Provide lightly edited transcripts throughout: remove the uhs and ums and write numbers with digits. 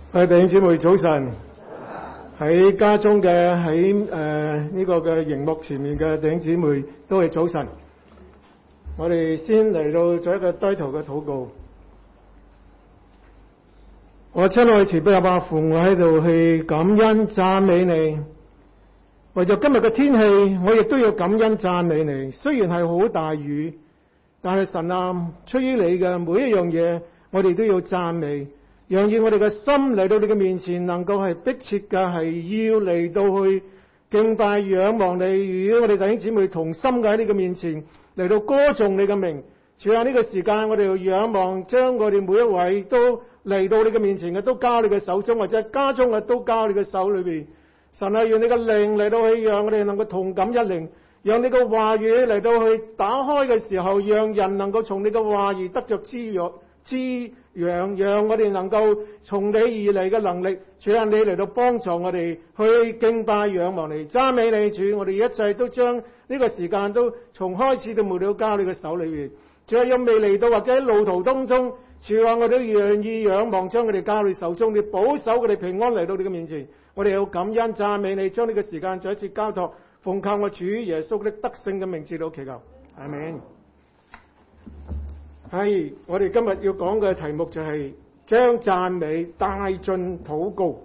弟兄姊妹早晨，喺家中嘅喺呢個嘅熒幕前面嘅弟兄姊妹都係早晨。我哋先嚟到做一個低頭嘅禱告。我親愛慈悲阿爸父，我喺度去感恩讚美你。為咗今日嘅天氣，我亦都要感恩讚美你。雖然係好大雨，但係神啊，出於你嘅每一樣嘢，我哋都要讚美。讓以我哋嘅心嚟到你嘅面前，能夠係迫切嘅係要嚟到去敬拜仰望你。與我哋弟兄姊妹同心嘅喺你嘅面前嚟到歌頌你嘅名。主啊，呢個時間我哋要仰望，將我哋每一位都嚟到你嘅面前嘅都交你嘅手中，或者家中嘅都交你嘅手裏邊。神啊，讓你嘅靈嚟到去，讓我哋能夠同感一靈，讓你嘅話語嚟到去打開嘅時候，讓人能夠從你嘅話語得着滋養，讓我哋能夠從你而嚟嘅能力，主啊，你嚟到幫助我哋去敬拜仰望你，讚美你主。我哋一切都將呢個時間都從開始到末了交你嘅手裏邊。主啊，有未嚟到或者喺路途當中，主啊，我都願意仰望，將佢哋交你手中，你保守佢哋平安嚟到你嘅面前。我哋要感恩讚美你，將呢個時間再一次交託，奉靠我主耶穌的得勝嘅名字嚟祈求，阿們。係，我哋今日要講嘅題目就係將讚美帶進禱告。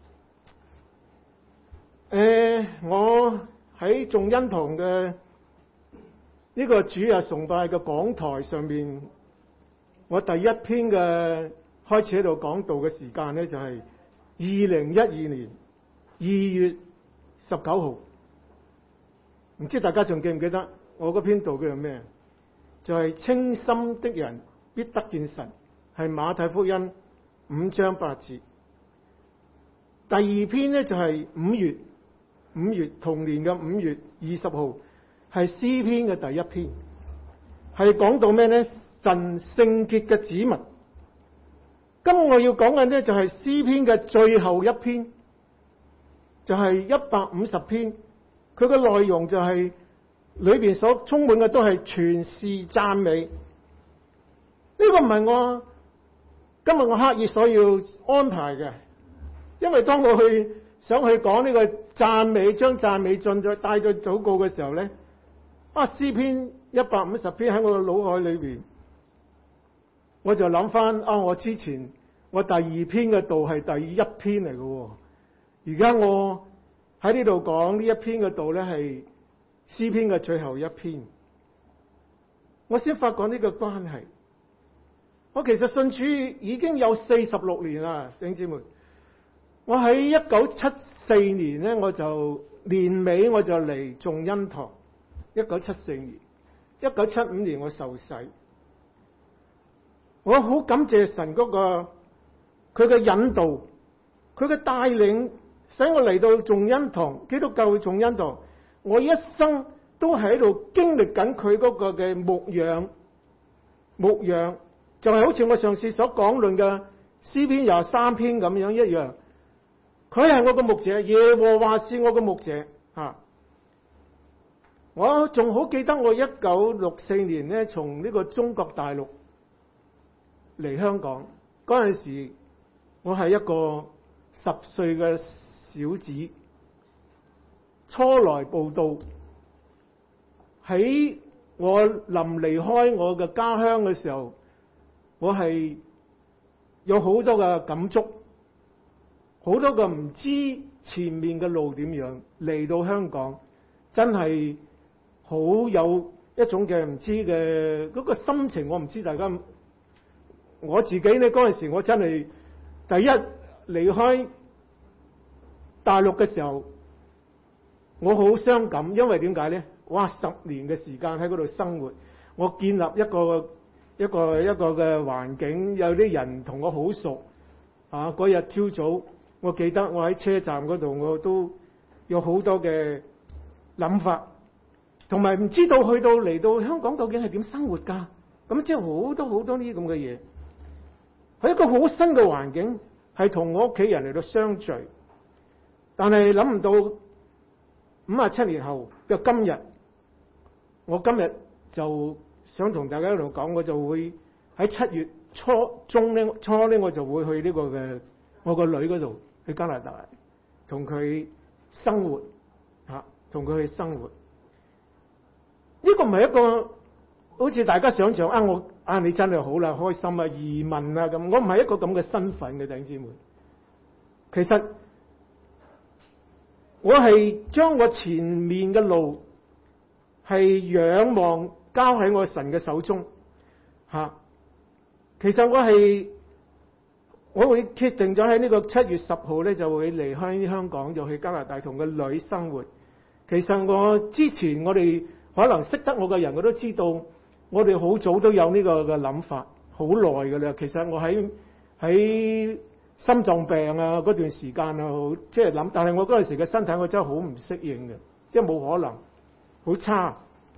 我喺眾恩堂嘅呢個主日崇拜嘅講台上面，我第一篇嘅開始喺度講道嘅時間呢，就係2012年2月19號。唔知大家仲記唔記得我嗰篇道叫做咩？就係清心的人必得見神，係馬太福音5章8節。第二篇呢，就係5月同年嘅5月20號，係詩篇嘅第一篇，係講到咩呢？神聖潔嘅子民。今日我要講嘅呢，就係詩篇嘅最後一篇，就係150篇，佢嘅內容就係裏邊所充滿嘅都係全是讚美。呢個唔係我今日我刻意所要安排嘅，因為當我想去講呢個讚美，將讚美進咗帶咗禱告嘅時候呢，詩篇150篇喺我嘅腦海裏邊，我就諗翻我之前我第二篇嘅道係第一篇嚟嘅，而家我喺呢度講呢一篇嘅道呢，係詩篇嘅最後一篇。我先發覺呢個關係。我其實信主已經有46年啦，弟兄姊妹。我喺1974年呢，我就年尾我就嚟眾恩堂。1974年，1975年我受洗。我好感謝神嗰個佢嘅引導，佢嘅帶領，使我嚟到眾恩堂，基督教嘅眾恩堂。我一生都喺度經歷緊佢嗰個嘅牧養，就係好似我上次所講論嘅詩篇23篇咁樣一樣。佢係我嘅牧者，耶和華是我嘅牧者。我仲好記得我1964年呢，從呢個中國大陸嚟香港嗰陣時，我係一個10歲嘅小子。初來報到，喺我臨離開我嘅家鄉嘅時候，我係有好多嘅感觸，好多嘅唔知前面嘅路點樣。嚟到香港真係好有一種嘅唔知嘅嗰個心情。我唔知大家，我自己呢嗰陣時我真係第一離開大陸嘅時候，我好傷感，因為點解呢？哇！10年嘅時間喺嗰度生活，我建立一個嘅環境，有啲人同我好熟。嗰日朝早，我記得我喺車站嗰度，我都有好多嘅諗法，同埋唔知道去到嚟到香港究竟係點生活㗎？咁即係好多呢啲咁嘅嘢，係一個好新嘅環境，係同我屋企人嚟到相聚，但係諗唔到。57年後嘅今日，我今日就想同大家一路講，我就會喺7月初呢，我就會去呢個嘅我個女嗰度去加拿大同佢生活同佢去生活。呢個唔係一個好似大家想象你真係好啦，開心啊，移民啊咁。我唔係一個咁嘅身份嘅弟兄姊妹。其實我係將我前面嘅路係仰望交喺我神嘅手中其實我會決定咗喺呢個7月10號咧，就會離開香港，就去加拿大同個女生活。其實我之前我哋可能識得我嘅人，我都知道我哋好早都有呢個嘅諗法，好耐㗎啦。其實我喺心臟病啊嗰段時間啊，即係諗，但係我嗰陣時嘅身體我真係好唔適應嘅，即係冇可能，好差。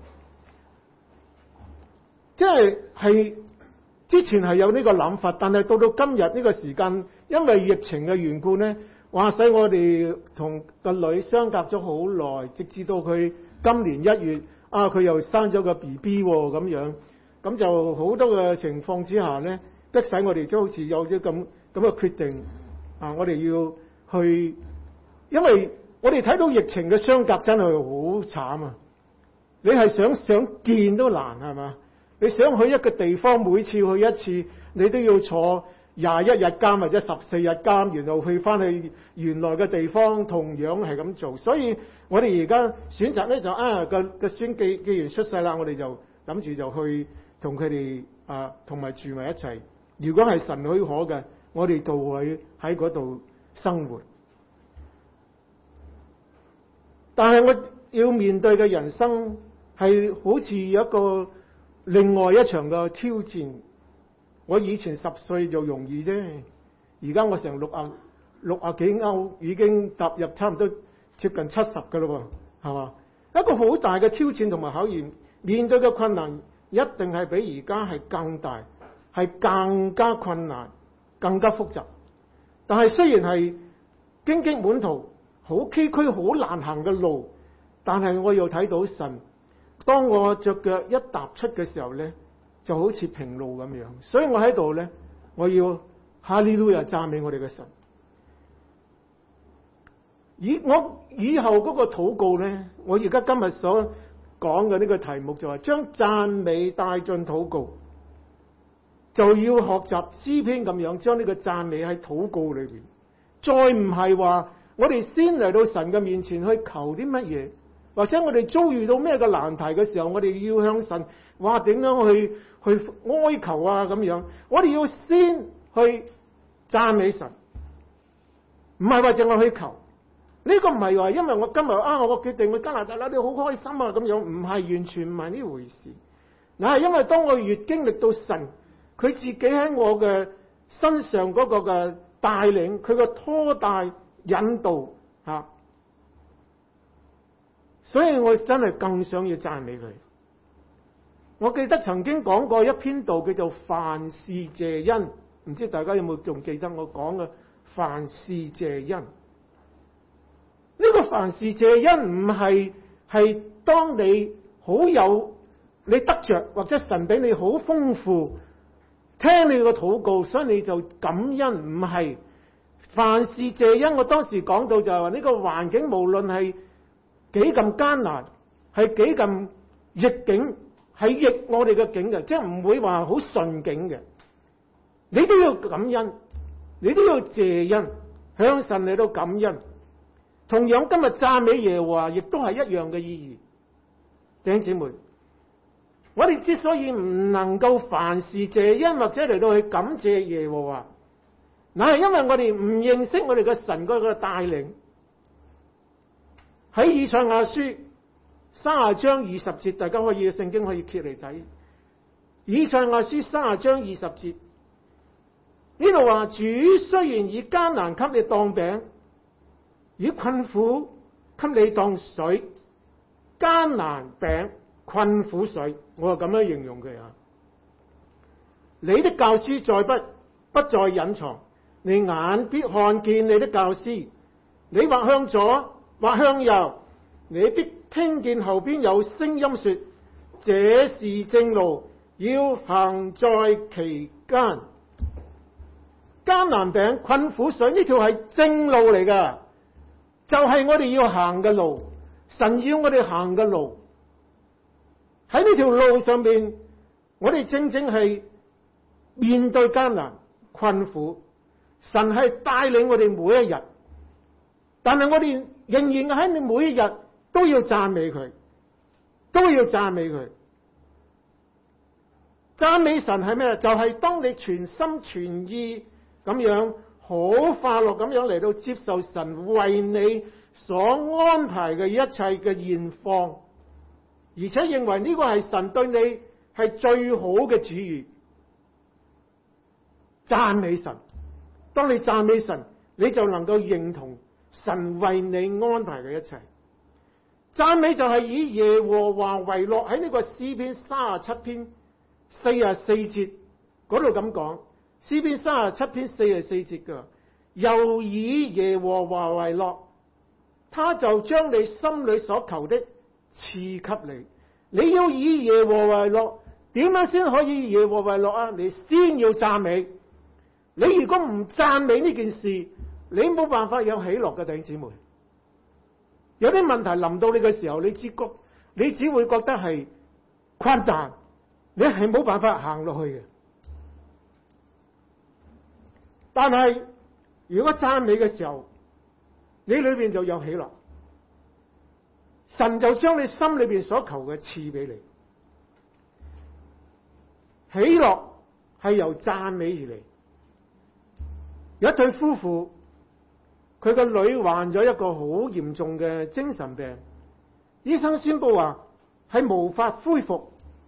即係之前係有呢個諗法，但係到今日呢個時間，因為疫情嘅緣故呢，話使我哋同個女相隔咗好耐，直至到佢今年1月佢又生咗個 BB 咁樣，咁就好多嘅情況之下呢，迫使我哋都好似有啲咁嘅決定我哋要去，因為我哋睇到疫情嘅相隔真係好慘啊！你係想見都難係嘛？你想去一個地方，每次去一次，你都要坐21日監或者14日監，然後去翻去原來嘅地方，同樣係咁做。所以我哋而家選擇咧就個孫既然出世啦，我哋就諗住就去同佢哋同埋住埋一齊。如果係神許可嘅，我哋就會喺嗰度生活。但係我要面對嘅人生係好似一個另外一場嘅挑戰。我以前10歲就容易啫，而家我成60幾歐已經踏入差唔多接近70㗎咯喎，係嘛？一個好大嘅挑戰同埋考驗，面對嘅困難一定係比而家係更大，係更加困難、更加複雜。但係雖然係荊棘滿途、好崎嶇、好難行嘅路，但係我又睇到神。當我隻腳一踏出嘅時候呢，就好似平路咁樣。所以我喺度呢，我要哈利路亞讚美我哋嘅神。我以後嗰個禱告呢，我而家今日所講嘅呢個題目就係將讚美帶進禱告，就要學習詩篇咁樣，將呢個讚美喺禱告裏邊。再唔係話我哋先嚟到神嘅面前去求啲乜嘢，或者我哋遭遇到咩嘅難題嘅時候，我哋要向神話點樣去哀求啊咁樣。我哋要先去讚美神，唔係話淨係去求。呢個唔係話因為我今日我個決定去加拿大啦，你好開心啊咁樣，唔係，完全唔係呢回事。嗱，係因為當我越經歷到神佢自己喺我嘅身上嗰個嘅帶領，佢個拖帶引導所以我真係更想要讚美佢。我記得曾經講過一篇道叫做凡事謝恩，唔知大家有冇仲記得我講嘅凡事謝恩？呢個凡事謝恩唔係當你好有你得着，或者神俾你好豐富，聽你個禱告，所以你就感恩。唔係凡事謝恩。我當時講到就係話呢個環境無論係幾咁艱難，係幾咁逆境，係逆我哋嘅境嘅，即係唔會話好順境嘅，你都要感恩，你都要謝恩，向神嚟到感恩。同樣今日讚美耶和華亦都係一樣嘅意義。弟兄姊妹，我哋之所以唔能夠凡事謝恩或者嚟到去感謝耶和華，那係因為我哋唔認識我哋嘅神嗰個帶領。喺以賽亞書30章20節，大家可以聖經可以揭嚟睇。以賽亞書30章20節呢度話：主雖然以艱難給你當餅，以困苦給你當水，艱難餅，困苦水，我係咁樣形容佢啊。你的教師不再隱藏，你眼必看見你的教師。你或向左，或向右，你必聽見後邊有聲音說：這是正路，要行在其間。 艱難餅、困苦水呢條係正路嚟㗎，就係我哋要行嘅路，神要我哋行嘅路。喺呢條路上邊，我哋正正係面對艱難困苦，神係帶領我哋每一日，但係我哋仍然喺你每一日都要讚美佢，都要讚美佢。讚美神係咩？就係當你全心全意咁樣好快樂咁樣嚟到接受神為你所安排嘅一切嘅現況，而且認為呢個係神對你係最好嘅旨意。讚美神，當你讚美神，你就能夠認同神為你安排嘅一切。讚美就係以耶和華為樂，喺呢個詩篇37篇44節嗰度咁講。詩篇37篇44節嘅，又以耶和華為樂，他就將你心裏所求的賜給你。你要以耶和華為樂，點樣先可以以耶和華為樂啊？你先要讚美。你如果唔讚美呢件事，你冇辦法有喜樂嘅。弟兄姊妹，有啲問題臨到你嘅時候，你只會覺得係困難，你係冇辦法行落去嘅。但係如果讚美嘅時候，你裏邊就有喜樂，神就將你心裏邊所求嘅賜俾你。喜樂係由讚美而嚟。有一對夫婦，佢個女患咗一個好嚴重嘅精神病，醫生宣布話係無法恢復。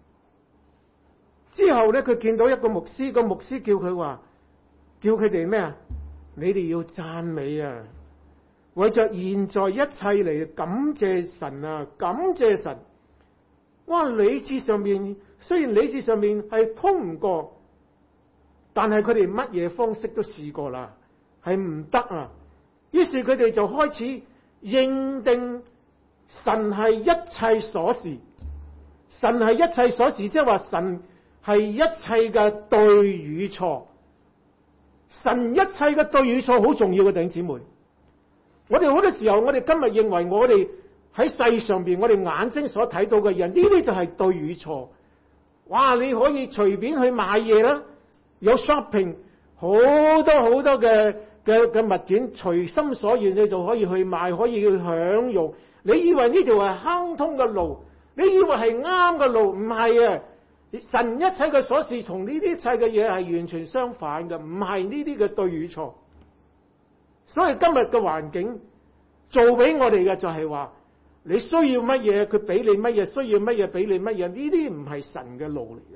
之後咧，佢見到一個牧師，個牧師叫佢話，叫佢哋咩啊？你哋要讚美啊！為着現在一切嚟感謝神啊！感謝神。哇！理智上面雖然理智上面係通唔過，但係佢哋乜嘢方式都試過啦，係唔得啊！於是佢哋就開始認定神係一切所事，神係一切所事，即係話神係一切嘅對與錯。神一切嘅對與錯好重要嘅，弟兄姊妹。我哋好多時候，我哋今日認為我哋喺世上邊，我哋眼睛所睇到嘅人，呢啲就係對與錯。哇！你可以隨便去買嘢啦，有 shopping 好多好多嘅物件，隨心所願你就可以去買，可以去享用。你以為呢條係亨通嘅路，你以為係啱嘅路，唔係啊！神一切嘅所事同呢啲一切嘅嘢係完全相反嘅，唔係呢啲嘅對與錯。所以今日嘅環境做俾我哋嘅就係話，你需要乜嘢佢俾你乜嘢，需要乜嘢俾你乜嘢，呢啲唔係神嘅路嚟嘅。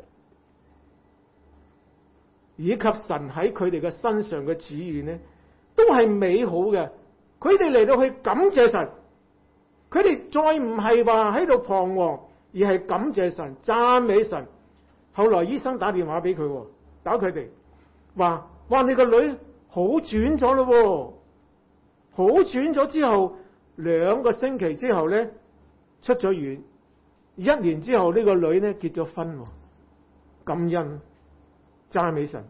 以及神喺佢哋嘅身上嘅旨意呢，都係美好嘅。佢哋嚟到去感謝神，佢哋再唔係話喺度彷徨，而係感謝神、讚美神。後來醫生打電話俾佢，打佢哋話：哇，你個女好轉咗咯，好轉咗之後2個星期之後咧出咗院，1年之後呢個女咧結咗婚，感恩讚美神，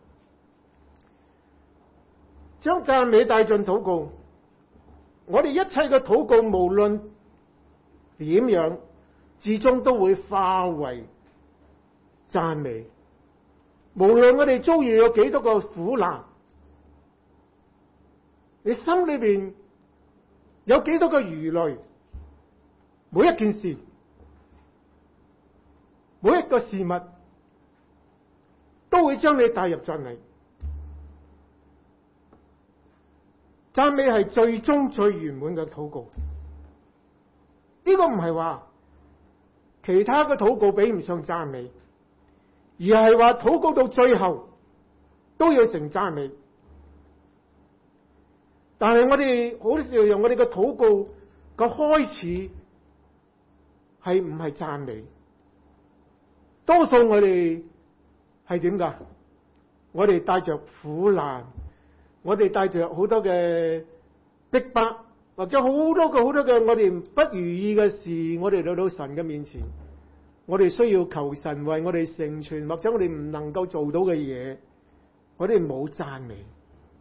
將讚美帶進禱告。我哋一切嘅禱告無論點樣，至終都會化為讚美。無論我哋遭遇有幾多個苦難，你心裏邊有幾多個疑慮，每一件事，每一個事物都會將你帶入進嚟。讚美係最終最圓滿嘅禱告。呢個唔係話其他嘅禱告比唔上讚美，而係話禱告到最後都要成讚美。但係我哋好多時候用我哋嘅禱告嘅開始係唔係讚美？多數我哋係點㗎？我哋帶着苦難，我哋帶着好多嘅逼迫，或者好多嘅我哋不如意嘅事，我哋嚟到神嘅面前，我哋需要求神為我哋成全，或者我哋唔能夠做到嘅嘢，我哋冇讚美。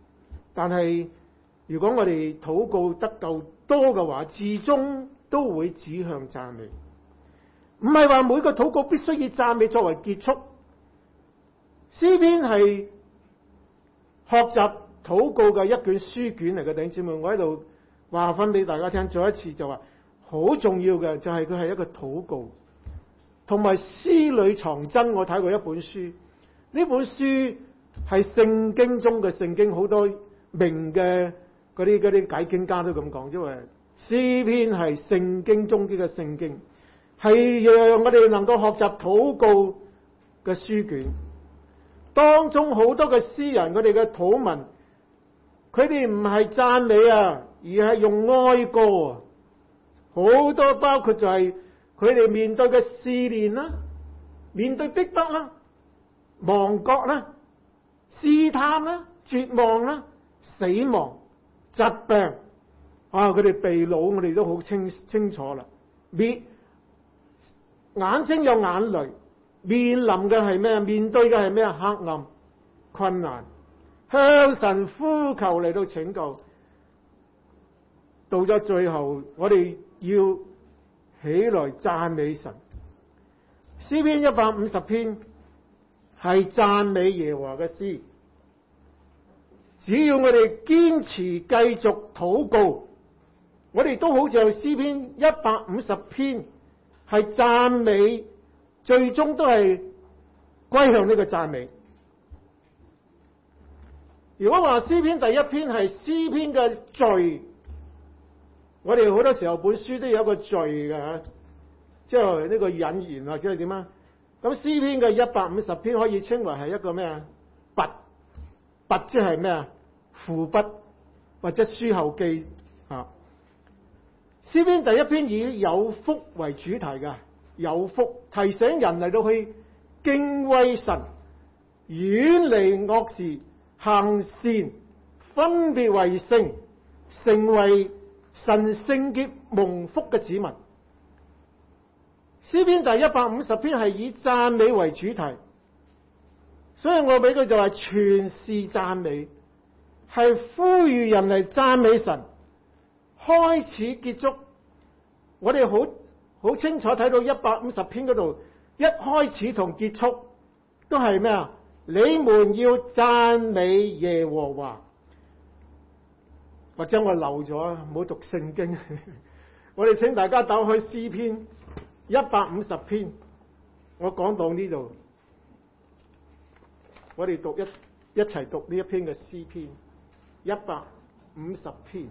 但係如果我哋禱告得夠多嘅話，至終都會指向讚美。唔係話每個禱告必須以讚美作為結束。詩篇係學習禱告嘅一卷書卷嚟嘅，弟兄姊妹，我喺度話翻俾大家聽，再一次就話好重要嘅就係佢係一個禱告，同埋詩裏藏真。我睇過一本書，呢本書係聖經中嘅聖經，好多名嘅嗰啲解經家都咁講，因為詩篇係聖經中嘅聖經，係讓我哋能夠學習禱告嘅書卷。當中好多嘅詩人，佢哋嘅禱文，佢哋唔係讚美啊，而係用哀歌啊。好多包括就係佢哋面對嘅試煉啦，面對逼迫啦、亡國啦、試探啦、絕望啦、死亡、疾病啊，佢哋被擄，我哋都好清楚啦。眼睛有眼淚，面臨嘅係咩？面對嘅係咩？黑暗、困難，向神呼求嚟到拯救。到咗最後，我哋要起來讚美神。詩篇150篇係讚美耶和華嘅詩。只要我哋堅持繼續禱告，我哋都好似詩篇150篇係讚美，最終都係歸向呢個讚美。如果話詩篇第一篇係詩篇嘅序，我哋好多時候本書都有一個序嘅，即係呢個引言或者係點啊？咁詩篇嘅150篇可以稱為係一個咩啊？跋即係咩啊？副筆或者書後記啊。詩篇第一篇以有福為主題嘅，有福提醒人嚟到去敬畏神，遠離惡事，行善，分別為聖，成為神聖潔蒙福嘅子民。詩篇第150篇係以讚美為主題，所以我俾佢就係全是讚美，係呼籲人嚟讚美神。開始結束，我哋好清楚睇到150篇嗰度，一開始同結束都係咩啊？你們要讚美耶和華。或者我漏咗，唔好讀聖經。我哋請大家打開詩篇150篇，我講到呢度，我哋一齊讀呢一篇嘅詩篇150篇，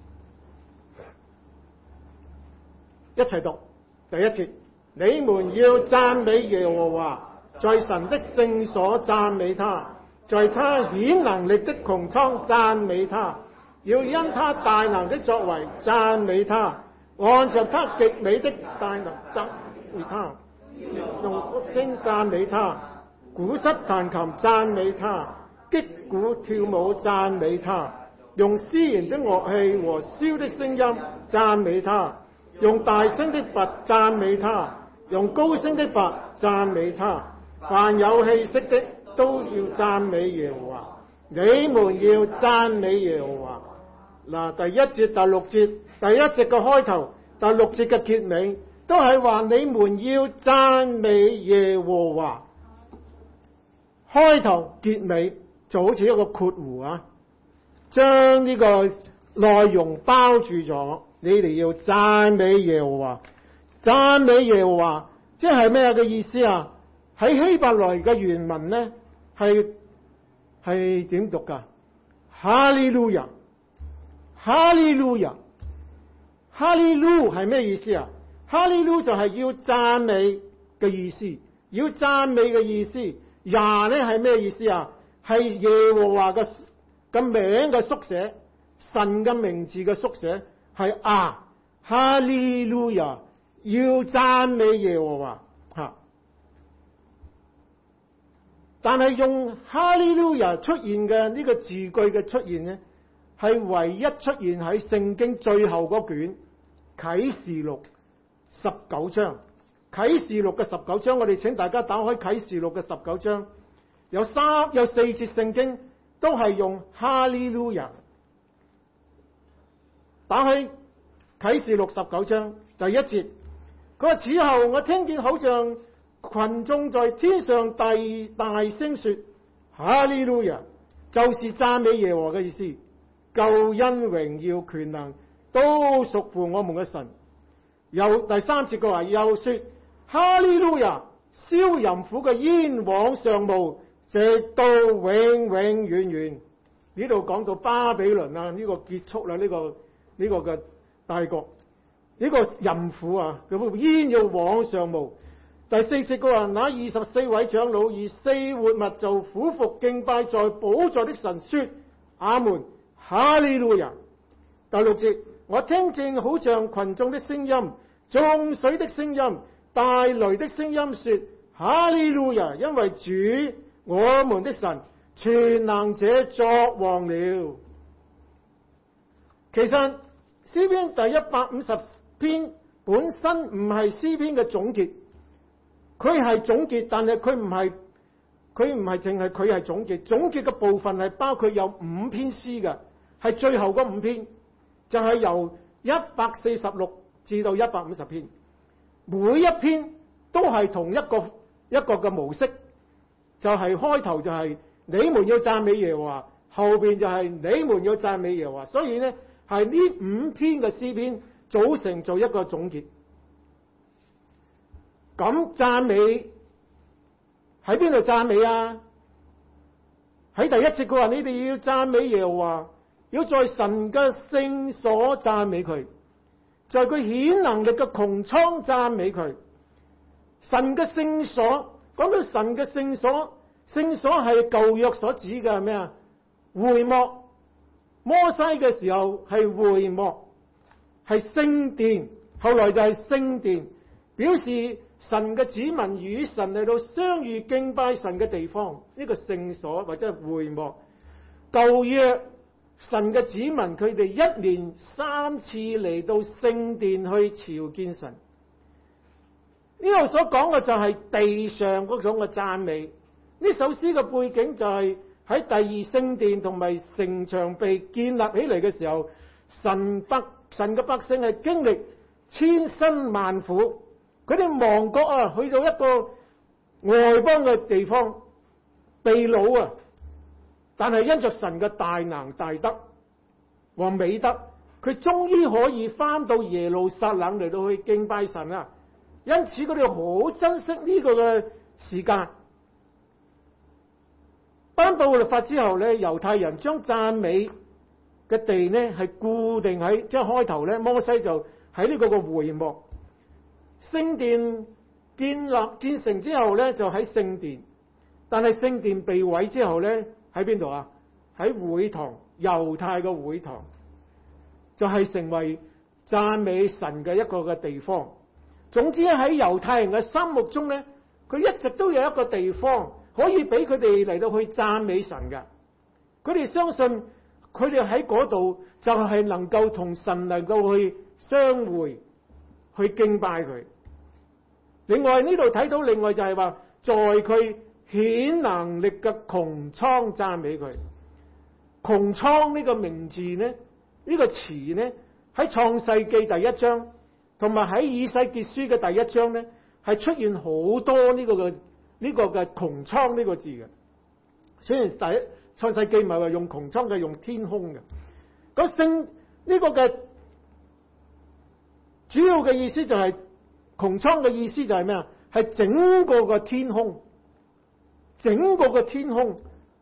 一齊讀第一節。你們要讚美耶和華，在神的聖所讚美他，在他顯能力的穹蒼讚美他。要因他大能的作為讚美他，按着他極美的大能讚美他，用哭聲讚美他，鼓瑟彈琴讚美他，擊鼓跳舞讚美他，用絲弦的樂器和簫的聲音讚美他，用大聲的鈸讚美他，用高聲的鈸讚美他。凡有氣息的都要讚美耶和華。你們要讚美耶和華。嗱，第一節、第六節，第一節嘅開頭，第六節嘅結尾，都係話你們要讚美耶和華。開頭結尾就好似一個括弧啊，將呢個內容包住咗。你哋要讚美耶和華，讚美耶和華，即係咩嘅意思啊？喺希伯來嘅原文咧，係點讀噶？哈利路亞。哈利路亞，哈利路係咩意思啊？哈利路就係要讚美嘅意思，要讚美嘅意思。呀咧係咩意思啊？係耶和華嘅名嘅縮寫，神嘅名字嘅縮寫係啊，哈利路亞，要讚美耶和華吓。但係用哈利路亞出現嘅呢個字句嘅出現呢，係唯一出現喺聖經最後嗰卷啟示錄19章。啟示錄嘅19章，我哋請大家打開啟示錄嘅19章，有4節聖經都係用哈利路亞。打開啟示錄19章第1節，佢話：此後我聽見好像群眾在天上大聲說哈利路亞，就是讚美耶和華嘅意思。救恩榮耀權能都屬乎我們嘅神。又第3節佢話又說哈利路亞，燒淫婦嘅煙往上冒，直到永永遠遠。呢度講到巴比倫啊，呢個結束啦，呢個嘅大國，呢個淫婦啊，佢煙要往上冒。第4節佢話那24位長老以4活物就俯伏敬拜在寶座的神，說阿門，哈利路亞。第6節我聽見好像群眾的聲音、眾水的聲音、大雷的聲音，說哈利路亞，因為主我們的神全能者作王了。其實詩篇第150篇本身唔係詩篇嘅總結，佢係總結，但係佢唔係淨係佢係總結。總結嘅部分係包括有5篇詩嘅，係最後嗰5篇，就係由146至到150篇，每一篇都係同一個嘅模式，就係開頭就係你們要讚美耶和華，後邊就係你們要讚美耶和華。所以呢，係呢5篇嘅詩篇組成做一個總結。咁讚美喺邊度讚美啊？喺第1節佢話你哋要讚美耶和華，要在神嘅聖所讚美佢，在佢顯能力嘅穹蒼讚美佢。神嘅聖所，講到神嘅聖所，聖所係舊約所指嘅係咩啊？會幕，摩西嘅時候係會幕，係聖殿，後來就係聖殿，表示神嘅子民與神嚟到相遇敬拜神嘅地方，呢個聖所或者係會幕。舊約神嘅子民佢哋1年3次嚟到聖殿去朝見神。呢度所講嘅就係地上嗰種嘅讚美。呢首詩嘅背景就係喺第2聖殿同埋城牆被建立起嚟嘅時候，神嘅百姓係經歷千辛萬苦，佢哋亡國啊，去到一個外邦嘅地方被擄啊，但係因着神嘅大能大德和美德，佢終於可以翻到耶路撒冷嚟到去敬拜神啊。因此佢哋好珍惜呢個嘅時間。頒布律法之後咧，猶太人將讚美嘅地咧係固定喺，即係開頭咧，摩西就喺呢個嘅會幕。聖殿建成之後咧，就喺聖殿。但係聖殿被毀之後咧，喺邊度啊？喺會堂，猶太嘅會堂，就係成為讚美神嘅一個嘅地方。總之喺猶太人嘅心目中咧，佢一直都有一個地方可以俾佢哋嚟到去讚美神嘅。佢哋相信佢哋喺嗰度就係能夠同神能夠去相會，去敬拜佢。另外呢度睇到，另外就係話，在佢顯能力嘅穹蒼讚美佢。穹蒼呢個名字呢，呢個詞呢，喺創世記第1章。同埋喺以西結書嘅第1章咧，係出現好多呢個嘅穹蒼呢個字嘅。雖然創世記唔係話用穹蒼嘅，用天空嘅。咁呢個嘅主要嘅意思就係穹蒼嘅意思就係咩啊？係整個嘅天空，整個嘅天空，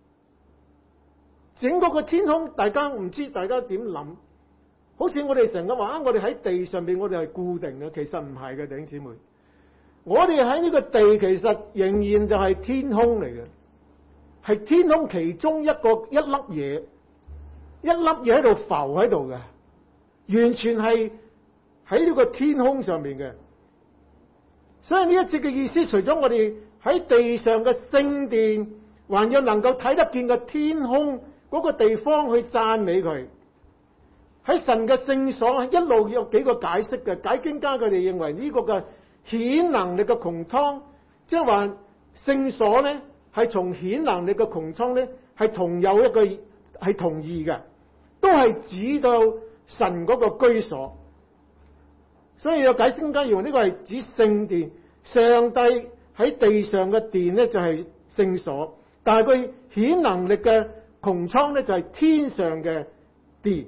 整個嘅天空。大家唔知大家點諗？好似我哋成日話我哋喺地上邊，我哋係固定嘅，其實唔係嘅，弟兄姊妹。我哋喺呢個地，其實仍然就係天空嚟嘅，係天空其中一粒嘢，一粒嘢喺度浮喺度嘅，完全係喺呢個天空上面嘅。所以呢一節嘅意思，除咗我哋喺地上嘅聖殿，還要能夠睇得見嘅天空嗰個地方去讚美佢。喺神嘅聖所一路有幾個解釋嘅，解經家佢哋認為呢個嘅顯能力嘅穹蒼，即係話聖所咧係從顯能力嘅穹蒼咧，係同有一個係同義嘅，都係指到神嗰個居所。所以有解經家用呢個係指聖殿，上帝喺地上嘅殿咧就係聖所，但係佢顯能力嘅穹蒼咧就係天上嘅殿。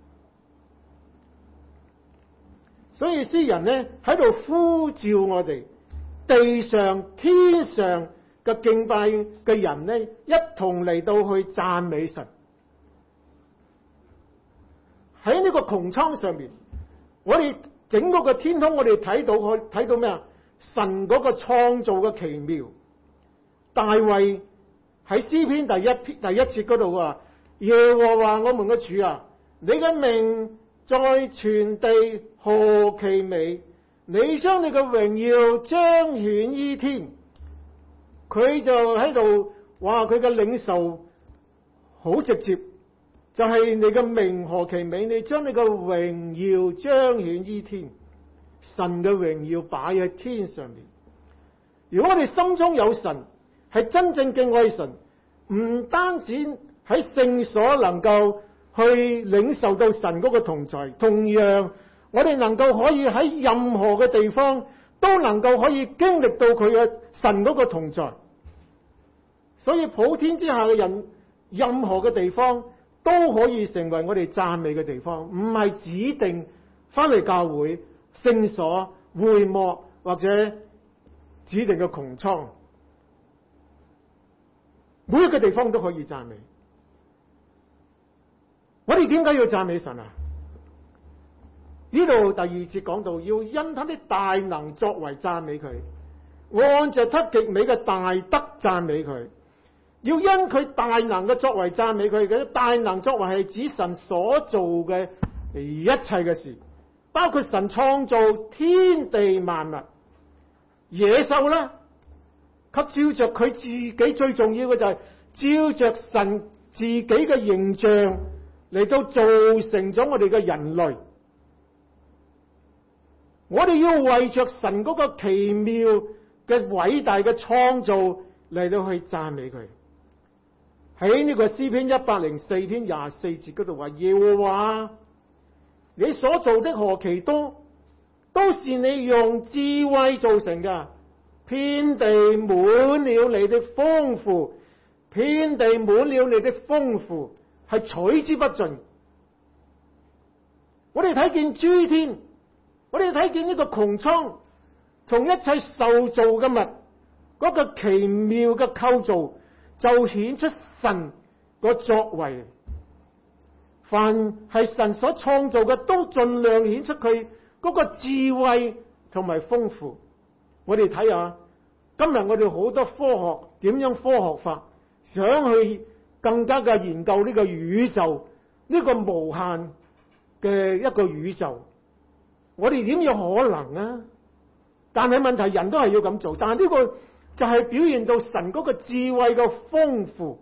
所以詩人咧喺度呼召我哋，地上天上嘅敬拜嘅人咧，一同嚟到去讚美神。喺呢個穹蒼上面，我哋整個天空，我哋睇到咩啊？神嗰個創造嘅奇妙。大衛喺詩篇第一節嗰度話：耶和華我們嘅主啊，你嘅名在全地何其美！你將你嘅榮耀彰顯於天。佢就喺度話佢嘅領受好直接，就係你嘅名何其美！你將你嘅榮耀彰顯於天。神嘅榮耀擺喺天上面。如果我哋心中有神，係真正敬畏神，唔單止喺聖所能夠去領受到神嗰個同在，同樣我哋能夠可以喺任何嘅地方都能夠可以經歷到佢嘅神嗰個同在。所以普天之下嘅人，任何嘅地方都可以成為我哋讚美嘅地方，唔係指定翻嚟教會、聖所、會幕或者指定嘅穹蒼，每一個地方都可以讚美。我哋點解要讚美神啊？呢度第二節講到，要因他的大能作為讚美佢，按着他極美嘅大德讚美佢。要因佢大能嘅作為讚美佢嘅。大能作為係指神所做嘅一切嘅事，包括神創造天地萬物、野獸啦，及照着佢自己，最重要嘅就係照着神自己嘅形象嚟到造成咗我哋嘅人類。我哋要為着神嗰個奇妙嘅偉大嘅創造嚟到去讚美佢。喺呢個詩篇104篇24節嗰度話：耶和華，你所做的何其多，都是你用智慧造成嘅。遍地滿了你的豐富，遍地滿了你的豐富，係取之不盡。我哋睇見諸天，我哋睇見呢個穹蒼，從一切受造嘅物嗰個奇妙嘅構造，就顯出神個作為。凡係神所創造嘅，都盡量顯出佢嗰個智慧同埋豐富。我哋睇下，今日我哋好多科學點樣科學法，想去更加嘅研究呢個宇宙，呢個無限嘅一個宇宙，我哋點有可能啊？但係問題，人都係要咁做，但係呢個就係表現到神嗰個智慧嘅豐富。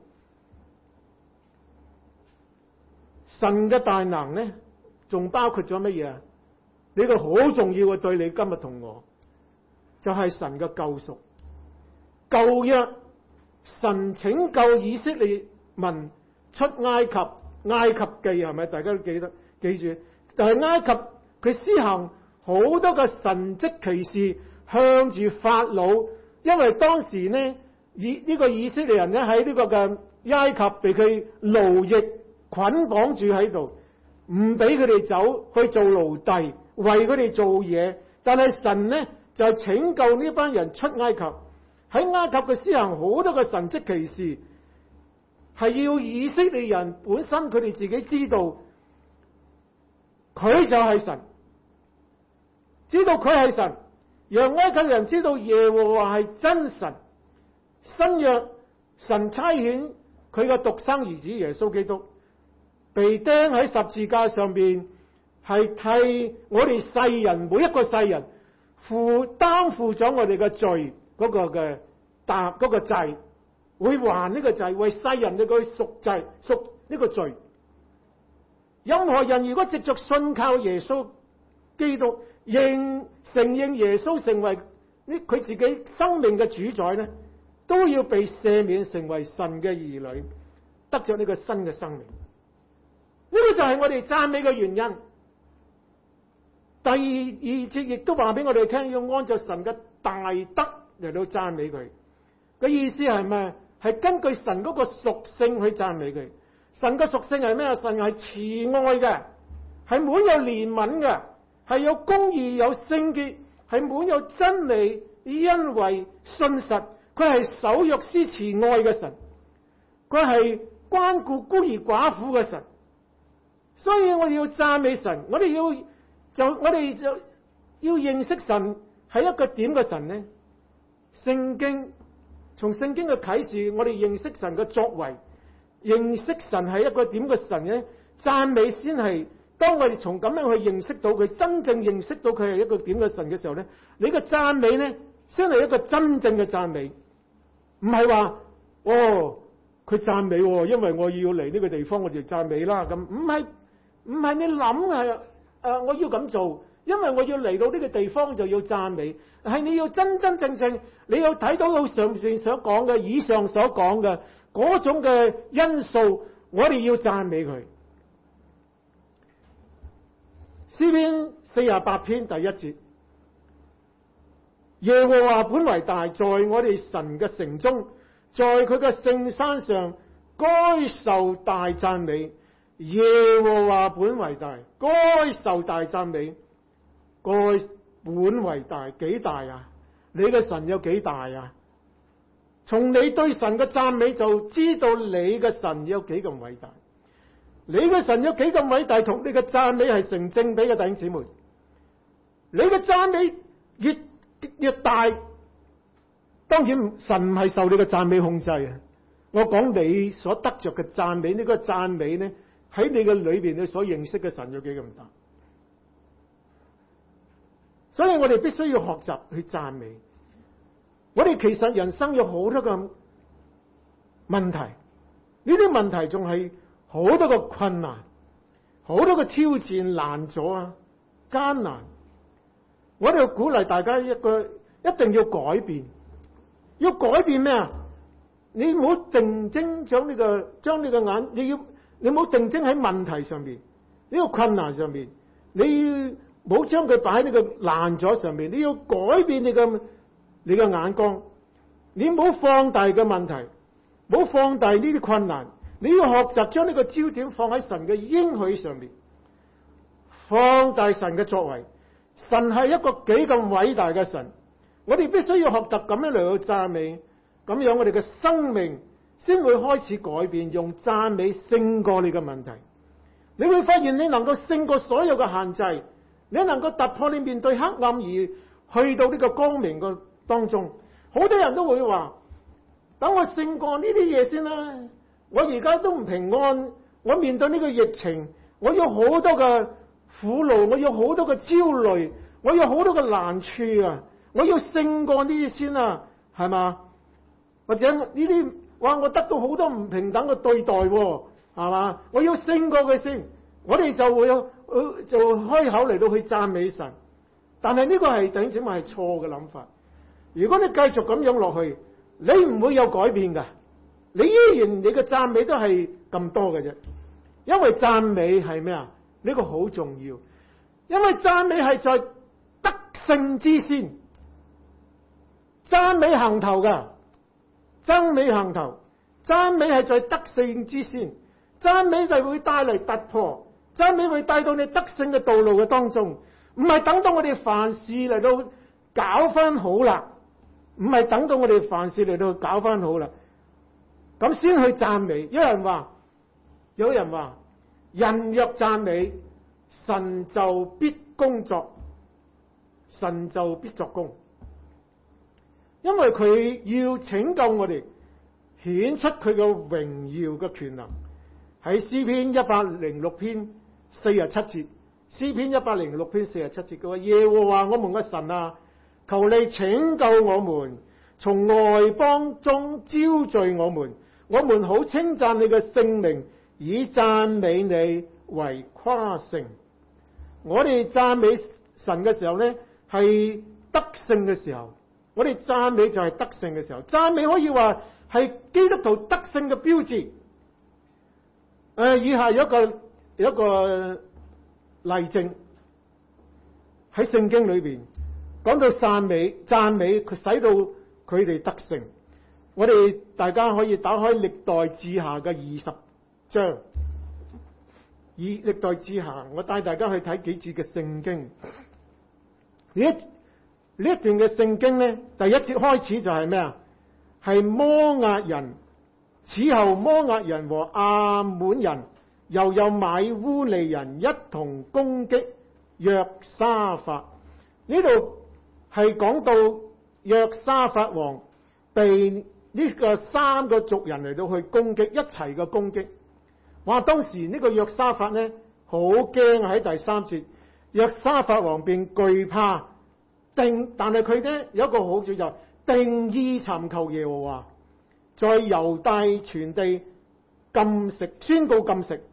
神嘅大能呢，仲包括咗乜嘢啊？呢個好重要嘅，對你今日同我，就係神嘅救贖。舊約神拯救以色列民出埃及，埃及記係咪？大家都記住，但係埃及佢施行好多嘅神蹟奇事，向住法老，因為當時呢呢個以色列人咧喺呢個嘅埃及被佢奴役捆綁住喺度，唔俾佢哋走去做奴隸，為佢哋做嘢。但係神呢就拯救呢班人出埃及。喺埃及佢施行好多嘅神蹟奇事，係要以色列人本身佢哋自己知道佢就係神，知道佢係神，讓埃及人知道耶和華係真神。新約神差遣佢嘅獨生兒子耶穌基督被釘喺十字架上邊，係替我哋世人每一個世人擔負咗我哋嘅罪嗰個嘅嗰個祭，會還呢個祭，為世人嘅佢贖祭贖呢個罪。任何人如果藉着信靠耶穌基督，承認耶穌成為佢自己生命嘅主宰呢， 都要被赦免，成為神嘅兒女，得着呢個新嘅生命。呢個就係我哋讚美嘅原因。第二節亦都話俾我哋聽，要按照神嘅大德嚟到讚美佢。嘅意思係咩？係根據神嗰個屬性去讚美佢。神嘅屬性係咩？神係慈愛嘅，係滿有憐憫嘅，係有公義、有聖潔，係滿有真理、恩惠、信實。佢係守約施慈愛嘅神，佢係關顧孤兒寡婦嘅神。所以我哋要讚美神，我哋就要認識神係一個點嘅神呢？從聖經嘅啟示，我哋認識神嘅作為，認識神係一個點嘅神呢？讚美先係當我哋從咁樣去認識到佢，真正認識到佢係一個點嘅神嘅時候呢，你嘅讚美呢，先係一個真正嘅讚美，唔係話佢讚美，因為我要嚟呢個地方，我就讚美啦。咁唔係你諗係我要咁做，因為我要嚟到呢個地方就要讚美，係你要真真正正，你要睇到到上面所講嘅，以上所講嘅嗰種嘅因素，我哋要讚美佢。詩篇48篇第1節，耶和華本為大，在我哋神嘅城中，在佢嘅聖山上，該受大讚美。耶和華本為大，該受大讚美。該本為大，幾大啊？你嘅神有幾大啊？從你對神嘅讚美就知道你嘅神有幾咁偉大。你嘅神有幾咁偉大，同你嘅讚美係成正比嘅，弟兄姊妹。你嘅讚美越大，當然神唔係受你嘅讚美控制啊。我講你所得着嘅讚美，呢個讚美呢，喺你嘅裏邊你所認識嘅神有幾咁大。所以我哋必須要學習去讚美。我哋其實人生有好多個問題，呢啲問題仲係好多個困難，好多個挑戰難咗啊，艱難。我哋要鼓勵大家一定要改變，要改變咩啊？你唔好定睛將你個眼，你唔好定睛喺問題上面，呢個困難上面，你唔好將佢擺喺呢個爛咗上面，你要改變你嘅眼光，你唔好放大嘅問題，唔好放大呢啲困難，你要學習將呢個焦點放喺神嘅應許上面，放大神嘅作為。神係一個幾咁偉大嘅神，我哋必須要學習咁樣嚟去讚美，咁樣我哋嘅生命先會開始改變，用讚美勝過你嘅問題。你會發現你能夠勝過所有嘅限制，你能夠突破你面對黑暗而去到呢個光明嘅當中。好多人都會話，等我勝過呢啲嘢先啦，我而家都唔平安，我面對呢個疫情，我有好多嘅苦惱，我有好多嘅焦慮，我有好多嘅難處啊！我要勝過呢啲先啊，係嘛？或者呢啲我得到好多唔平等嘅對待，係嘛？我要勝過佢先，我哋就會就開口嚟到去讚美神。但係呢個係弟兄姊妹係錯嘅諗法。如果你繼續咁樣落去，你唔會有改變㗎，你依然你嘅讚美都係咁多嘅啫。因為讚美係咩啊？呢個好重要，因為讚美係在得勝之先，讚美行頭㗎，讚美行頭，讚美係在得勝之先，讚美就會帶嚟突破，讚美會帶到你得勝嘅道路嘅當中，唔係等到我哋凡事嚟到搞翻好啦，唔係等到我哋凡事嚟到搞翻好啦，咁先去讚美。有人話人若讚美，神就必工作，神就必作工，因為佢要拯救我哋，顯出佢嘅榮耀嘅權能。喺詩篇106篇47節，詩篇106篇47節佢話：耶和華我們嘅神啊，求你拯救我們，從外邦中招聚我們好稱讚你嘅聖名，以讚美你為誇勝。我哋讚美神嘅時候呢，係得勝嘅時候， 我哋讚美就係得勝嘅時候，讚美可以話係基督徒得勝嘅標誌。以下有一個例證喺聖經裏邊講到讚美佢使到佢哋得勝。我哋大家可以打開歷代志下嘅20章，歷代志下，我帶大家去睇幾節嘅聖經。呢一段嘅聖經呢，第一節開始就係咩啊？係摩押人，此後摩押人和亞捫人，又有買烏利人一同攻擊約沙法。呢度係講到約沙法王被呢個3個族人嚟到去攻擊，一齊嘅攻擊。哇！當時呢個約沙法呢，好驚，喺第3節，約沙法王便懼怕，但係佢呢有一個好處，就定意尋求耶和華，在猶大全地禁食，宣告禁食。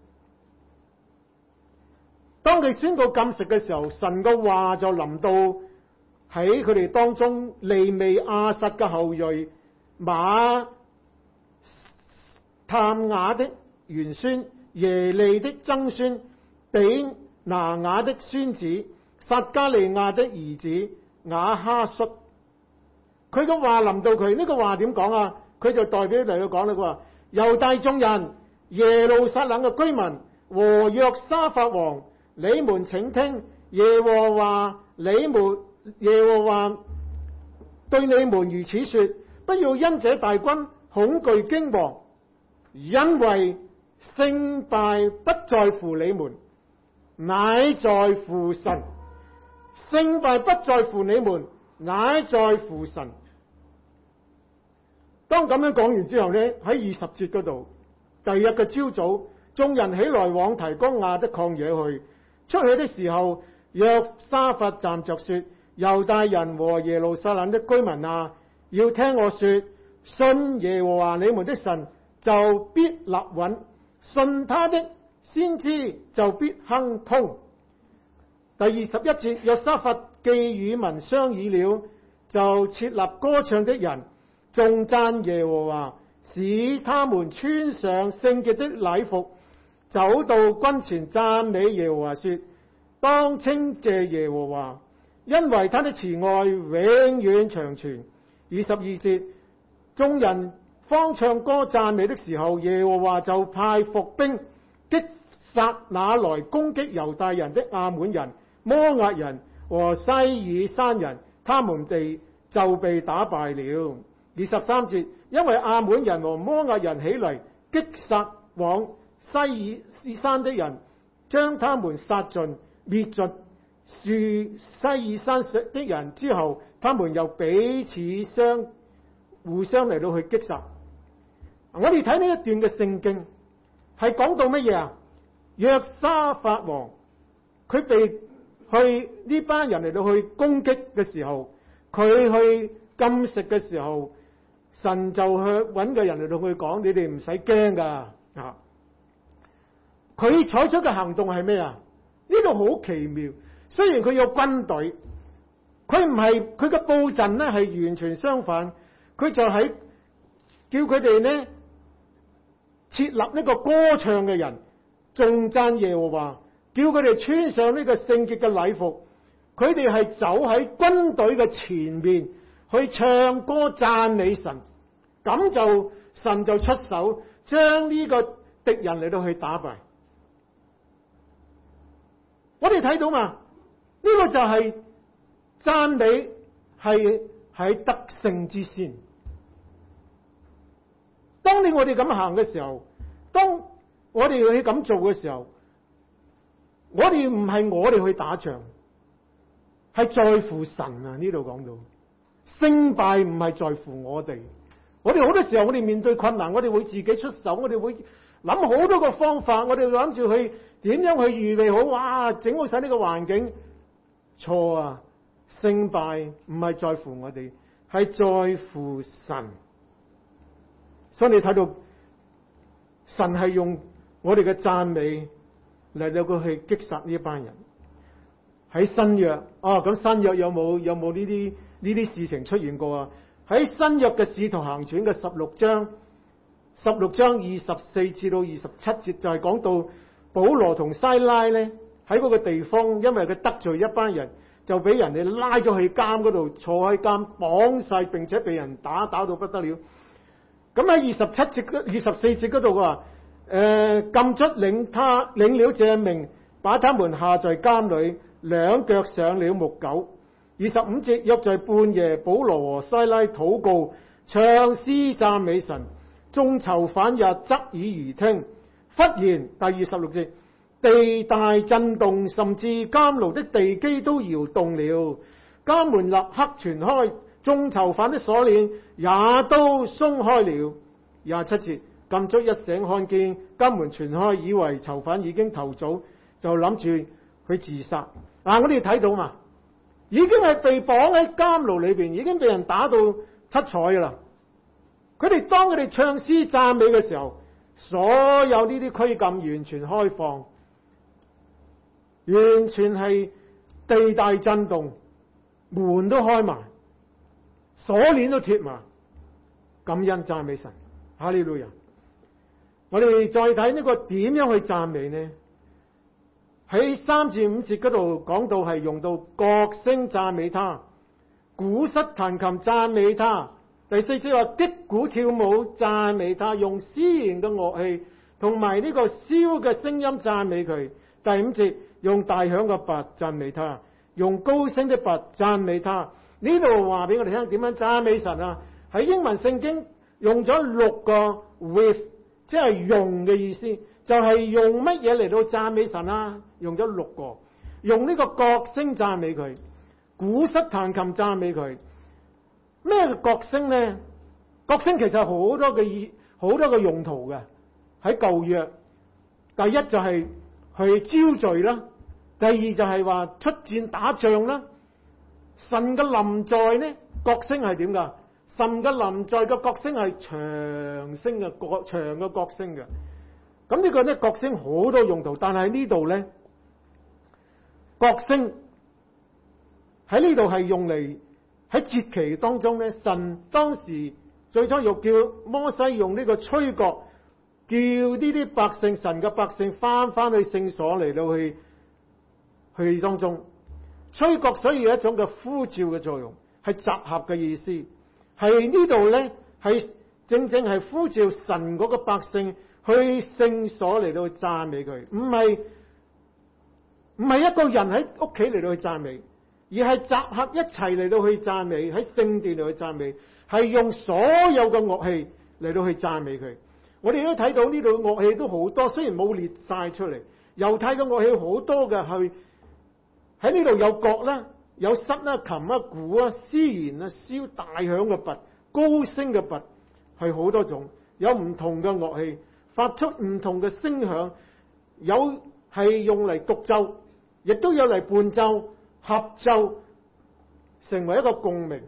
當佢宣告禁食嘅時候，神嘅話就臨到喺佢哋當中利未亞實嘅後裔馬探雅的玄孫耶利的曾孫比拿雅的孫子撒加利亞的兒子亞哈率。佢嘅話臨到佢，呢個話點講啊？佢就代表嚟到講啦，佢話猶大眾人、耶路撒冷嘅居民和約沙法王，你們請聽，耶和華對你們如此說：不要因這大軍恐懼驚惶，因為勝敗不在乎你們，乃在乎神。勝敗不在乎你們，乃在乎神。當咁樣講完之後呢，喺20節嗰度，第二日嘅朝早，眾人起來往提哥亞的曠野去。出去的時候，約沙法站着說：猶大人和耶路撒冷的居民啊，要聽我說，信耶和華你們的神就必立穩，信他的先知就必亨通。第21節，約沙法既與民商議了，就設立歌唱的人，頌讚耶和華，使他們穿上聖潔的禮服，走到軍前讚美耶和華，說：當稱謝耶和華，因為他的慈愛永遠長存。22節，眾人方唱歌讚美的時候，耶和華就派伏兵擊殺那來攻擊猶大人的亞捫人、摩押人和西爾山人，他們哋就被打敗了。23節，因為亞捫人和摩押人起嚟擊殺往西爾山的人，將他們殺盡滅盡西爾山的人之後，他們又彼此互相嚟到去擊殺。我哋睇呢一段嘅聖經係講到乜嘢啊？約沙法王佢被去呢班人嚟到去攻擊嘅時候，佢去禁食嘅時候，神就去揾個人嚟到去講：你哋唔使驚噶啊！佢採取嘅行動係咩啊？呢度好奇妙。雖然佢有軍隊，佢唔係，佢嘅布陣咧係完全相反。佢就喺叫佢哋呢設立呢個歌唱嘅人，頌讚耶和華，叫佢哋穿上呢個聖潔嘅禮服。佢哋係走喺軍隊嘅前面去唱歌讚美神，咁就神就出手將呢個敵人嚟到去打敗。我哋睇到嘛？呢個就係讚美係喺得勝之先。當我哋咁行嘅時候，當我哋去咁做嘅時候，我哋唔係我哋去打仗，係在乎神啊！呢度講到勝敗唔係在乎我哋。我哋好多時候我哋面對困難，我哋會自己出手，我哋會諗好多個方法，我哋諗住去點樣去預備好，哇！整好晒呢個環境。錯啊！勝敗唔係在乎我哋，係在乎神。所以你睇到神係用我哋嘅讚美嚟到佢去擊殺呢一班人。喺新約咁新約有冇呢呢啲事情出現過啊！喺新約嘅使徒行傳嘅16章24至到27節就係講到保羅同西拉呢喺嗰個地方，因為佢得罪一班人，就俾人哋拉咗去監嗰度，坐喺監綁晒，並且被人打到不得了。咁喺24節嗰度話，禁卒領了這命，把他們下在監裏，兩腳上了木狗。25節，約在半夜，保羅和西拉禱告，唱詩讚美神，眾囚犯也側耳而聽。忽然第26節，地大震動，甚至監牢的地基都搖動了，監門立刻全開，眾囚犯的鎖鏈也都鬆開了。27節，禁卒一醒看見監門全開，以為囚犯已經逃走，就諗住去自殺。我哋睇到嘛，已經係被綁喺監牢裏邊，已經被人打到七彩噶啦。當佢哋唱詩讚美嘅時候，所有呢啲拘禁完全開放，完全係地大震動，門都開埋，鎖鏈都脫埋，感恩讚美神，哈利路亞。我哋再睇呢個點樣去讚美呢？喺3至5節嗰度講到係用到角聲讚美他，鼓瑟彈琴讚美他。第4節話擊鼓跳舞讚美他，用絲弦嘅樂器同埋呢個簫嘅聲音讚美佢。第5節用大響嘅鈸讚美他，用高聲的鈸讚美他。呢度話俾我哋聽點樣讚美神啊？喺英文聖經用咗6個 with， 即係用嘅意思，就係用乜嘢嚟到讚美神啊？用咗6個，用呢個角聲讚美佢，鼓瑟彈琴讚美佢。咩角聲呢？角聲其實好多嘅用途嘅。喺舊約，第一就係去招聚啦，第二就係話出戰打仗啦。神嘅臨在呢，角聲係點噶？神嘅臨在嘅角聲係長聲嘅長嘅角聲嘅。咁呢個呢，角聲好多用途，但係呢度呢，角聲喺呢度係用嚟喺節期當中呢，神當時最初又叫摩西用呢個吹角，叫呢啲百姓，神嘅百姓翻去聖所嚟到去當中吹角，所以有一種嘅呼召嘅作用，係集合嘅意思。係呢度呢，係正正係呼召神嗰個百姓去聖所嚟到讚美佢，唔係一個人喺屋企嚟到去讚美，而係集合一齊嚟到去讚美，喺聖殿嚟去讚美，係用所有嘅樂器嚟到去讚美佢。我哋都睇到呢度樂器都好多，雖然冇列晒出嚟。猶太嘅樂器好多嘅，係喺呢度有角啦，有瑟啦、琴啦、鼓啊、絲弦啊、簫、大響嘅鈸、高聲嘅鈸，係好多種，有唔同嘅樂器發出唔同嘅聲響，有係用嚟獨奏，亦都有嚟伴奏、合奏，成為一個共鳴。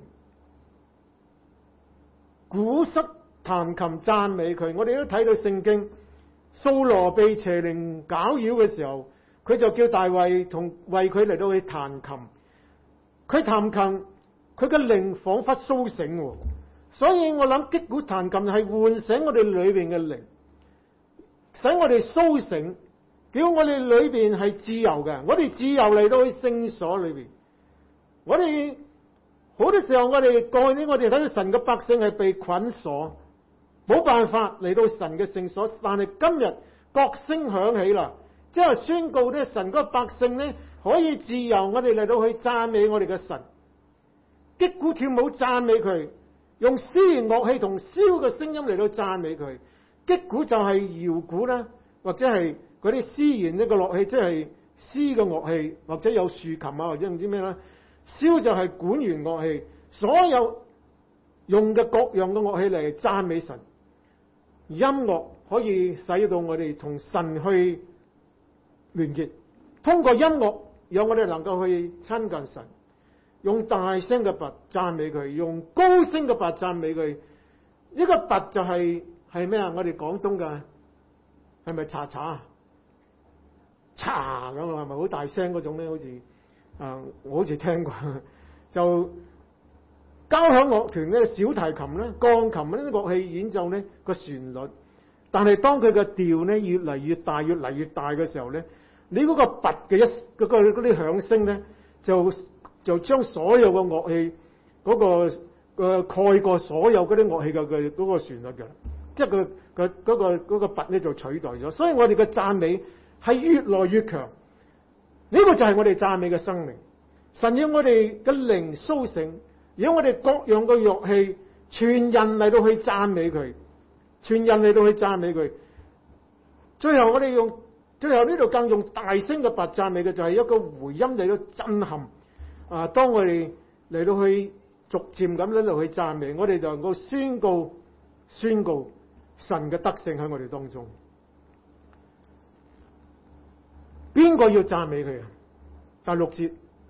鼓瑟彈琴讚美佢，我哋都睇到聖經，掃羅被邪靈攪擾嘅時候，佢就叫大衛為佢嚟到去彈琴。佢彈琴，佢嘅靈彷彿甦醒，所以我諗擊鼓彈琴係喚醒我哋裏邊嘅靈，使我哋甦醒，叫我哋裏邊係自由嘅。我哋自由嚟到去聖所裏邊，我哋好多時候我哋過去呢，我哋睇到神嘅百姓係被捆鎖，冇辦法嚟到神嘅聖所。但係今日角聲響起啦，即係宣告咧，神嗰百姓咧可以自由，我哋嚟到去讚美我哋嘅神，擊鼓跳舞讚美佢，用絲弦樂器同簫嘅聲音嚟到讚美佢。擊鼓就係搖鼓啦，或者係嗰啲絲弦呢個樂器，即係絲嘅樂器，或者有豎琴啊，或者唔知咩啦。簫就係管弦樂器，所有用嘅各樣嘅樂器嚟讚美神。音樂可以使到我哋同神去聯結，通過音樂讓我哋能夠去親近神。用大聲嘅鈸讚美佢，用高聲嘅鈸讚美佢。呢個鈸就係咩啊？我哋廣東嘅係咪查查咁啊？係咪好大聲嗰種咧？好似我好似聽過，就交響樂團咧、小提琴咧、鋼琴呢啲樂器演奏呢個旋律，但係當佢嘅調呢越嚟越大、越嚟越大嘅時候呢，你嗰個拔嘅嗰啲響聲呢，就將所有嘅樂器嗰個蓋過所有嗰啲樂器嘅嗰個旋律嘅，即係嗰個拔呢就取代咗。所以我哋嘅讚美係越來越強，呢個就係我哋讚美嘅生命。神要我哋嘅靈甦醒，要我哋各樣嘅樂器，全人嚟到去讚美佢，全人嚟到去讚美佢。最後我哋最後呢度更用大聲嘅拔讚美嘅，就係一個回音嚟到震撼。當我哋嚟到去逐漸咁喺度去讚美，我哋就能夠宣告神嘅德性喺我哋當中。邊個要讚美佢啊？第6節。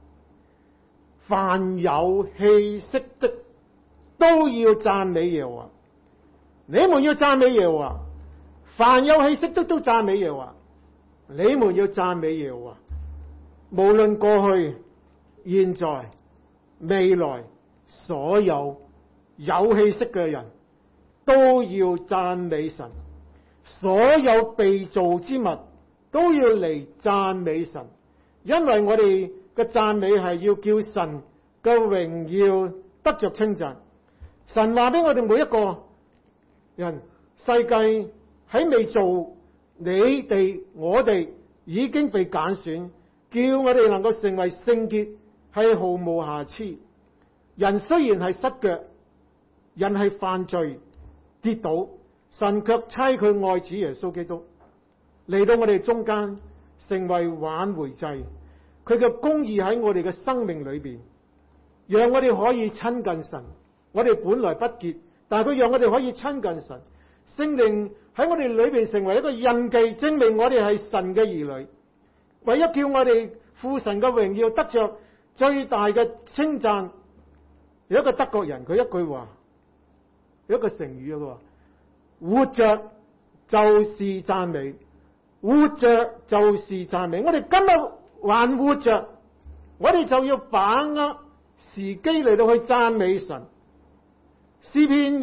凡有氣息的都要讚美耶和華，你們要讚美耶和華。凡有氣息的都讚美耶和華，你們要讚美耶和華。無論過去、現在、未來，所有有氣息嘅人都要讚美神，所有被造之物都要嚟讚美神，因為我哋嘅讚美係要叫神嘅榮耀得着稱讚。神話俾我哋每一個人，世界喺未做，你哋我哋已經被揀選，叫我哋能夠成為聖潔，係毫無瑕疵。人雖然係失腳，人係犯罪跌倒，神卻差佢愛子耶穌基督嚟到我哋中間，成為挽回祭。佢嘅公義喺我哋嘅生命裏邊，讓我哋可以親近神。我哋本來不潔，但係佢讓我哋可以親近神。聖靈喺我哋裏邊成為一個印記，證明我哋係神嘅兒女。為咗叫我哋父神嘅榮耀得着最大嘅稱讚，有一個德國人佢一句話，有一個成語，佢話：活着就是讚美，活着就是讚美。我哋今日還活着，我哋就要把握時機嚟到去讚美神。詩篇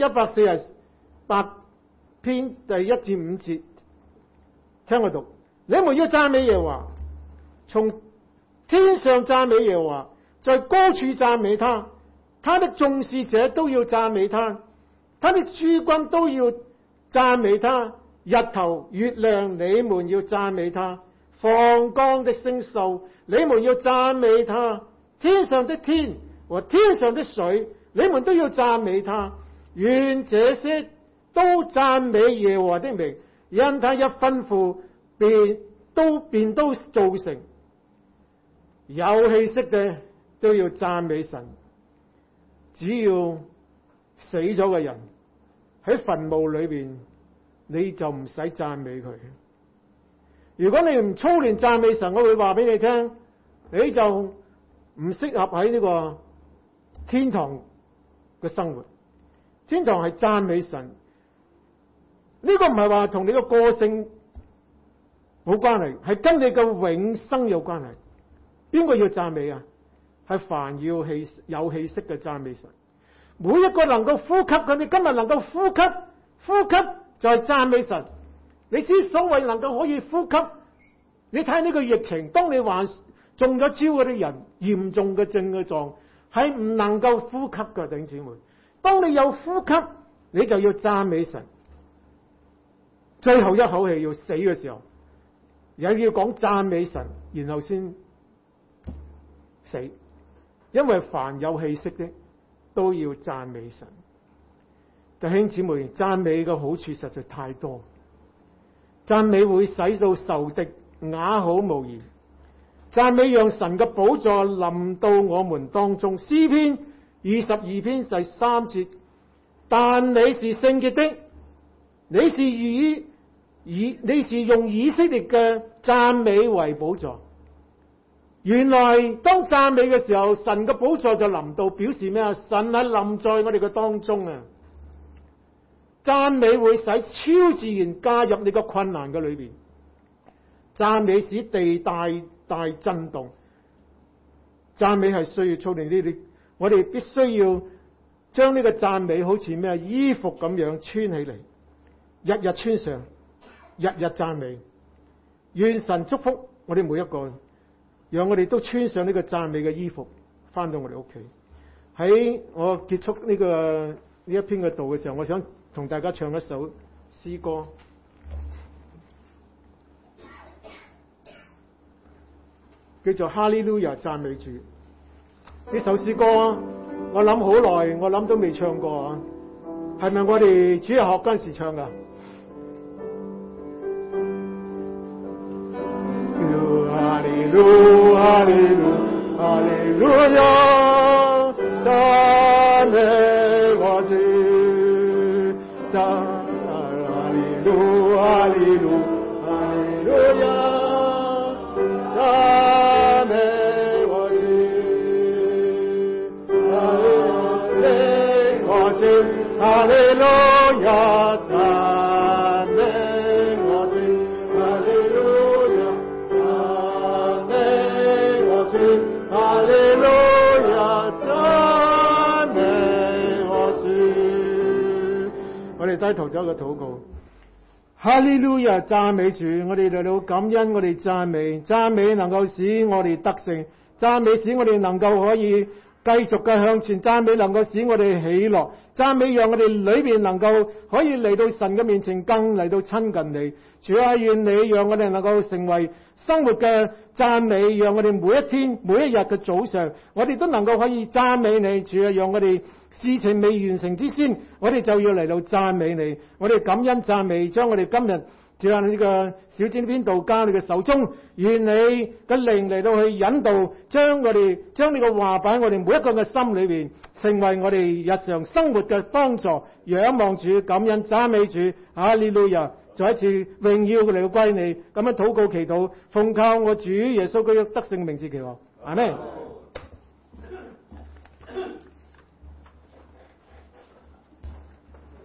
148篇第1至5節，聽我讀：你們要讚美耶和華，從天上讚美耶和華，在高處讚美他，他的眾使者都要讚美他，他的諸軍都要讚美他。日頭月亮，你們要讚美他。放光的星宿，你們要讚美他；天上的天和天上的水，你們都要讚美他。願這些都讚美耶和華的名，因他一吩咐，便都造成。有氣息嘅都要讚美神。只要死咗嘅人喺墳墓裏邊，你就唔使讚美佢。如果你唔操練讚美神，我會話俾你聽，你就唔適合喺呢個天堂嘅生活。天堂係讚美神，呢個唔係話同你嘅個性冇關係，係跟你嘅永生有關係。邊個要讚美啊？係凡要有氣息嘅讚美神。每一個能夠呼吸嘅，你今日能夠呼吸就係讚美神。你之所謂能夠可以呼吸，你睇呢個疫情，當你患中咗招嗰啲人，嚴重嘅症狀係唔能夠呼吸嘅，弟兄姊妹。當你有呼吸，你就要讚美神。最後一口氣要死嘅時候，又要講讚美神，然後先死。因為凡有氣息的都要讚美神。弟兄姊妹，讚美嘅好處實在太多。讚美會使到仇敵啞口無言，讚美讓神嘅寶座臨到我們當中。詩篇22篇第3節，但你是聖潔的，你是用以色列嘅讚美為寶座。原來當讚美嘅時候，神嘅寶座就臨到，表示咩啊？神係臨在我哋嘅當中啊！讚美會使超自然加入你個困難嘅裏邊，讚美使地大震動。讚美係需要操練呢啲，我哋必須要將呢個讚美好似咩衣服咁樣穿起嚟，日日穿上，日日讚美。願神祝福我哋每一個，讓我哋都穿上呢個讚美嘅衣服，翻到我哋屋企。喺我結束呢一篇嘅道嘅時候，我想同大家唱一首詩歌，叫做《哈利路亞讚美主》。呢首詩歌我諗好耐，我諗都未唱過啊！係咪我哋主日學嗰陣時唱噶？哈利路，哈利路，哈利路亞，讚美我主，哈利路，哈利路，哈利路亞，讚美我主，讚美我主，哈利路亞，讚美我主，哈利路亞，讚美我主，哈利路亞，讚美我主。我哋低頭做一個禱告。哈利路亞，讚美主，我哋嚟到感恩，我哋讚美能夠使我哋得勝，讚美使我哋能夠可以繼續嘅向前，讚美能夠使我哋喜樂，讚美讓我哋裏邊能夠可以嚟到神嘅面前，更嚟到親近你。主啊，願你讓我哋能夠成為生活嘅讚美，讓我哋每一天每一日嘅早上，我哋都能夠可以讚美你。主啊，讓我哋事情未完成之先，我哋就要嚟到讚美你。我哋感恩讚美，將我哋今日主啊呢個小子呢篇道交你嘅手中，願你嘅靈嚟到去引導，將呢個話擺喺我哋每一個嘅心裏邊，成為我哋日常生活嘅幫助。仰望主，感恩讚美主，哈利路亞！再一次榮耀嚟到歸你，咁樣禱告祈禱，奉靠我主耶穌基督得勝名字祈求，阿們。